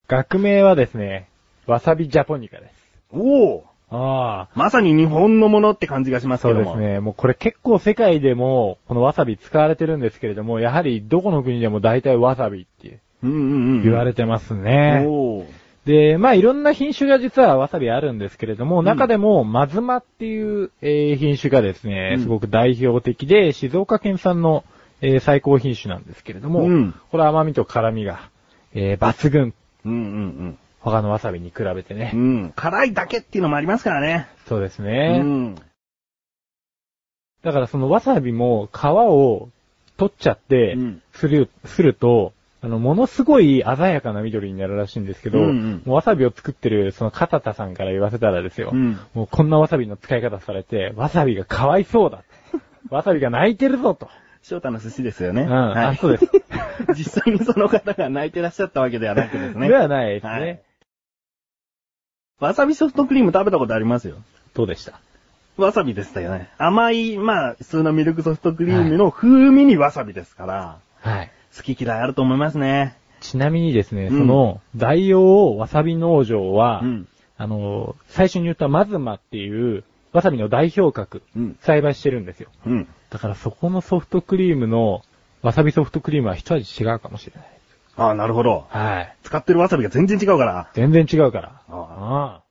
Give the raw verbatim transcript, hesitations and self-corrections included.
学名はですね、わさびジャポニカです。 おー。 ああ。 まさに日本のものって感じがしますけども。 そうですね。もうこれ結構世界でも、このわさび使われてるんですけれども、やはりどこの国でも大体わさびってうんうんうん。 言われてますね。 おー。 で、まあいろんな品種が実はわさびあるんですけれども、 うん中でもマズマっていう、えー品種がですね、 うんすごく代表的で、静岡県産の、えー最高品種なんですけれども、 うんこれ甘みと辛みが、えー抜群。 うんうん他のわさびに比べてね。 うん。うん。辛いだけっていうのもありますからね。 そうですうね。 ん。 だからそのわさびも皮を取っちゃってうん、 する、すると、あの、ものすごい鮮やかな緑になるらしいんですけど、 うんうんもうわさびを作ってるその片田さんから言わせたらですよ、 うんもうこんなわさびの使い方されて、わさびがかわいそうだ。わさびが泣いてるぞと。 翔太の寿司ですよね。 うん、 はいあ、そうです。 実際にその方が泣いてらっしゃったわけではなくですね。 ではないですね。 はいわさびソフトクリーム食べたことありますよ。 どうでした？ わさびでしたよね。甘い、まあ、普通のミルクソフトクリームの風味にわさびですから、 はい。 好き嫌いあると思いますね。 ちなみにですね、 うんその、大王わさび農場は、 うん。 あの、最初に言ったマズマっていう、わさびの代表格、 うん。 栽培してるんですよ。 うん。 だからそこのソフトクリームの、わさびソフトクリームは一味違うかもしれない。 ああ、なるほど。 はい。 使ってるわさびが全然違うから。 全然違うから。 ああああ